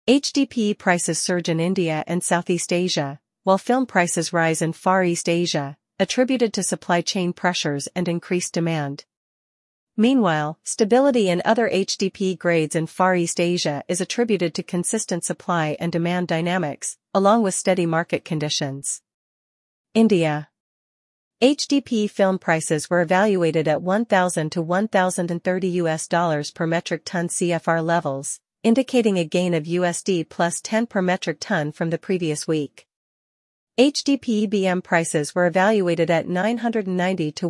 HDPE prices surge in India and Southeast Asia, while film prices rise in Far East Asia, attributed to supply chain pressures and increased demand. Meanwhile, stability in other HDPE grades in Far East Asia is attributed to consistent supply and demand dynamics, along with steady market conditions. India. HDPE film prices were evaluated at $1,000 to $1,030 per metric ton CFR levels, indicating a gain of USD plus 10 per metric ton from the previous week. HDPE BM prices were evaluated at $990 to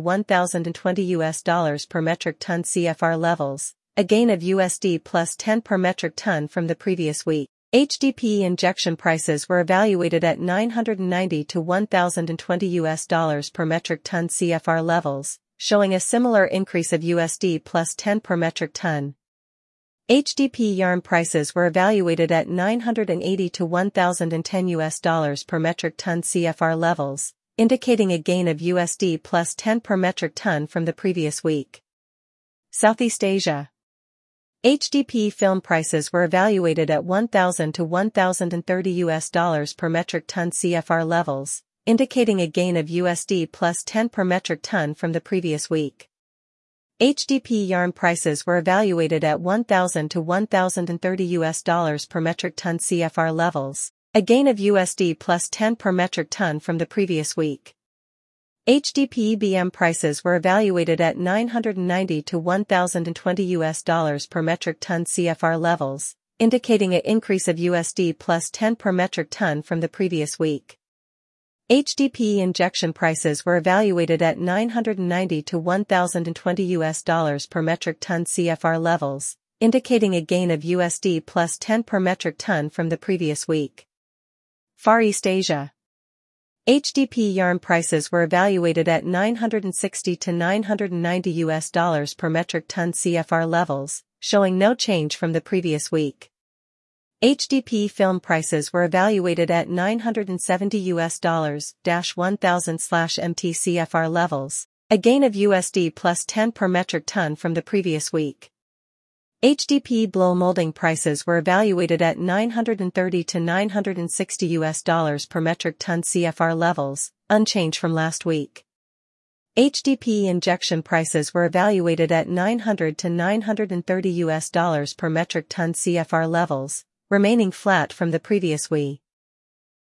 $1,020 per metric ton CFR levels, a gain of USD plus 10 per metric ton from the previous week. HDPE injection prices were evaluated at $990 to $1,020 per metric ton CFR levels, showing a similar increase of USD plus 10 per metric ton. HDPE yarn prices were evaluated at $980 to $1,010 per metric ton CFR levels, indicating a gain of USD plus 10 per metric ton from the previous week. Southeast Asia. HDPE film prices were evaluated at $1,000 to $1,030 per metric ton CFR levels, indicating a gain of USD plus 10 per metric ton from the previous week. HDPE yarn prices were evaluated at $1,000 to $1,030 per metric ton CFR levels, a gain of USD plus 10 per metric ton from the previous week. HDPE BM prices were evaluated at $990 to $1,020 per metric ton CFR levels, indicating an increase of USD plus 10 per metric ton from the previous week. HDPE injection prices were evaluated at $990 to $1,020 per metric ton CFR levels, indicating a gain of USD plus 10 per metric ton from the previous week. Far East Asia. HDPE yarn prices were evaluated at $960 to $990 per metric ton CFR levels, showing no change from the previous week. HDPE film prices were evaluated at $970-1000/MT CFR levels, a gain of USD plus 10 per metric ton from the previous week. HDPE blow molding prices were evaluated at $930 to $960 per metric ton CFR levels, unchanged from last week. HDPE injection prices were evaluated at $900 to $930 per metric ton CFR levels, remaining flat from the previous week.